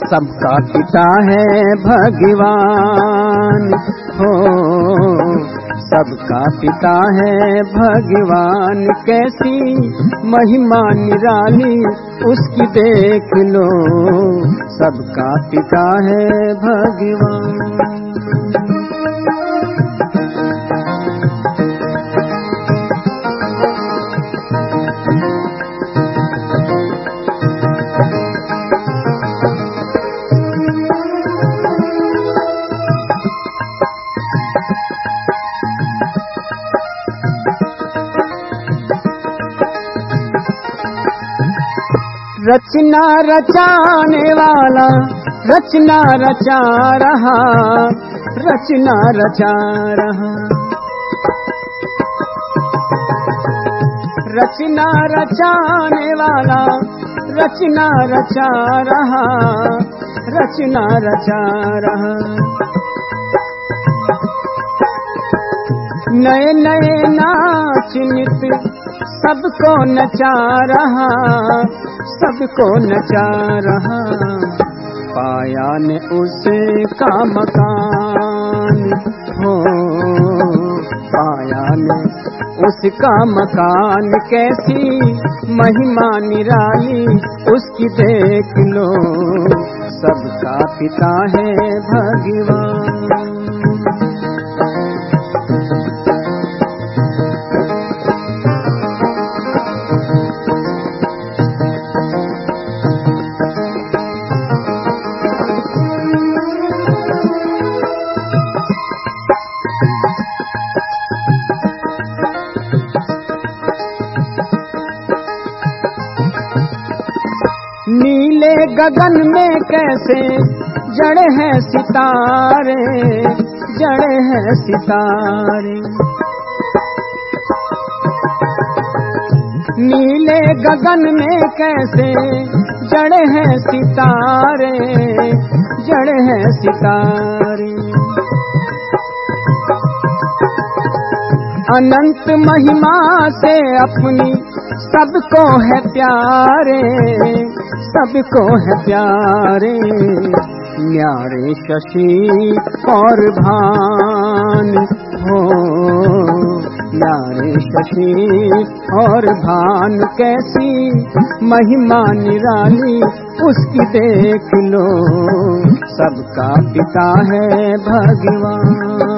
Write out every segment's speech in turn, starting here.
सबका पिता है भगवान हो, सबका पिता है भगवान। कैसी महिमा निराली उसकी देख लो, सबका पिता है भगवान। रचना रचाने वाला रचना रचा रहा, रचना रचा रहा। रचना रचाने वाला रचना रचा रहा, रचना रचा रहा। नए नए नाच नित सबको नचा रहा, सबको नचा रहा। पाया ने उसका मकान हो, पाया ने उसका मकान। कैसी महिमा निराली उसकी देख लो, सबका पिता है भगवान। नीले गगन में कैसे जड़े हैं सितारे, जड़े हैं सितारे। नीले गगन में कैसे जड़े हैं सितारे, जड़े हैं सितारे। अनंत महिमा से अपनी सबको है प्यारे, सबको है प्यारे। न्यारे शशि और भान हो, न्यारे शशि और भान। कैसी महिमा निराली उसकी देख लो, सबका पिता है भगवान।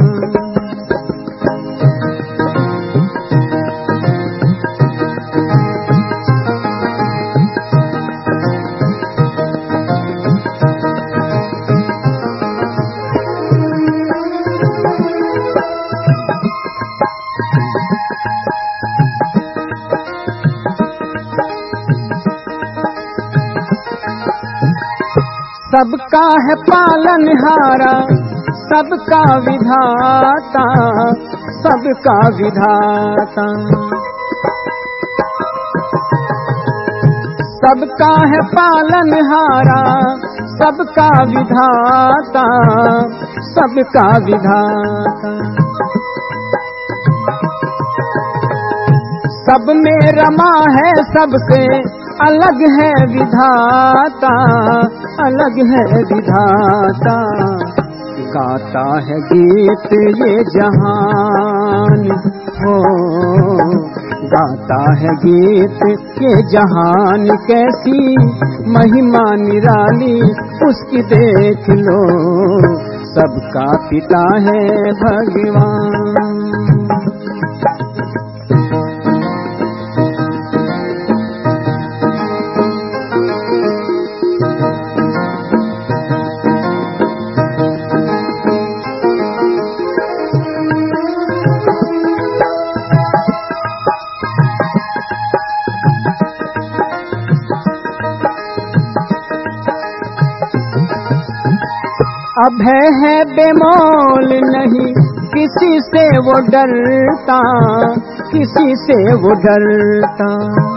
सबका है पालनहारा, सबका विधाता, सबका विधाता। सबका है पालनहारा, सबका विधाता, सबका विधाता। सब में रमा है सबसे अलग है विधाता, अलग है विधाता। गाता है गीत ये जहान हो, गाता है गीत ये जहान। कैसी महिमा निराली उसकी देख लो, सबका पिता है भगवान। अभय है बेमोल नहीं किसी से वो डरता, किसी से वो डरता।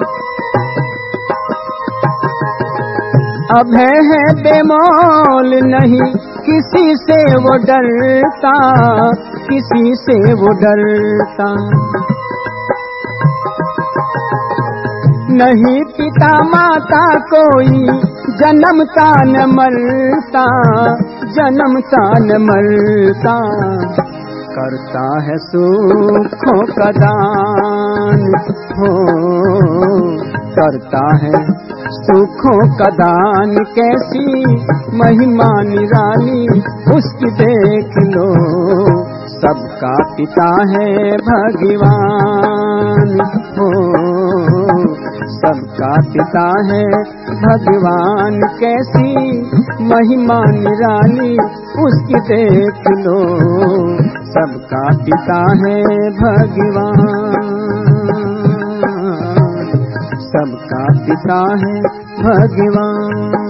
अभय है बेमोल नहीं किसी से वो डरता, किसी से वो डरता। नहीं पिता माता कोई जन्मता न मरता, जन्मता न मरता, करता है सुखों का दान हो, करता है सुखों का दान। कैसी महिमा निराली उसकी देख लो, सबका पिता है भगवान हो, सबका पिता है भगवान। कैसी महिमा निराली उसकी देख लो, सबका पिता है भगवान, सबका पिता है भगवान।